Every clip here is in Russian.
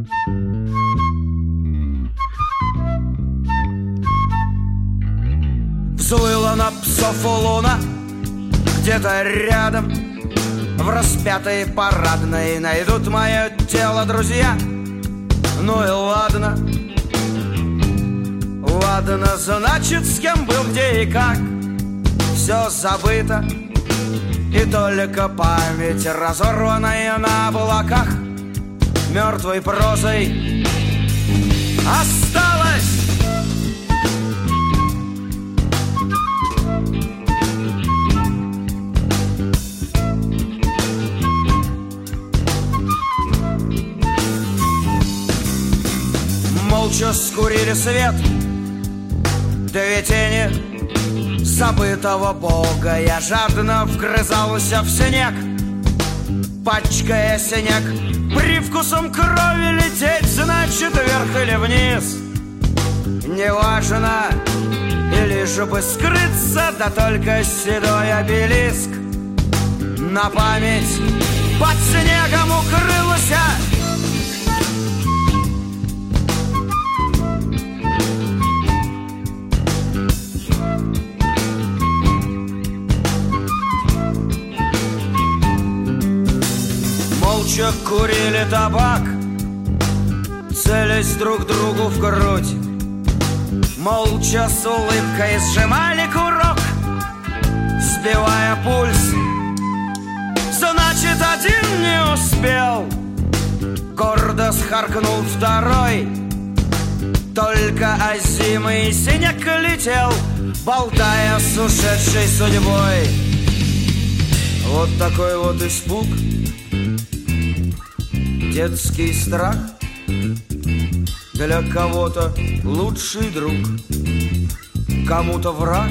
Взвыла на псов луна где-то рядом. В распятой парадной найдут мое тело друзья. Ну и ладно, ладно, значит, с кем был, где и как. Все забыто, и только память, разорванная на облаках, мертвой прозой осталась. Молча скурили свет, две тени забытого бога. Я жадно вгрызался в снег, пачкая снег. Привкусом крови лететь, значит, вверх или вниз. Неважно, и лишь бы скрыться, да только седой обелиск на память под снегом укрылся. Молча курили табак, целясь друг другу в грудь. Молча с улыбкой сжимали курок, сбивая пульс. Значит, один не успел, гордо схаркнул второй. Только озимый снег летел, болтая с ушедшей судьбой. Вот такой вот испуг, детский страх, для кого-то лучший друг, кому-то враг.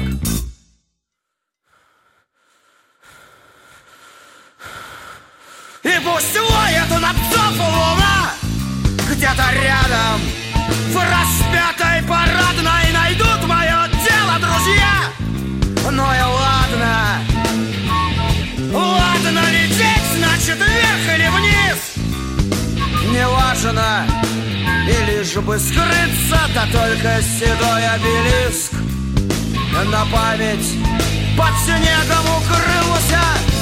И пусть воет над псов луна где-то рядом, в распятой парадной найдут мое тело друзья. Ну и ладно, ладно, лететь значит вверх или вниз. Неважно, и лишь бы скрыться, да только седой обелиск на память под снегом укрылся.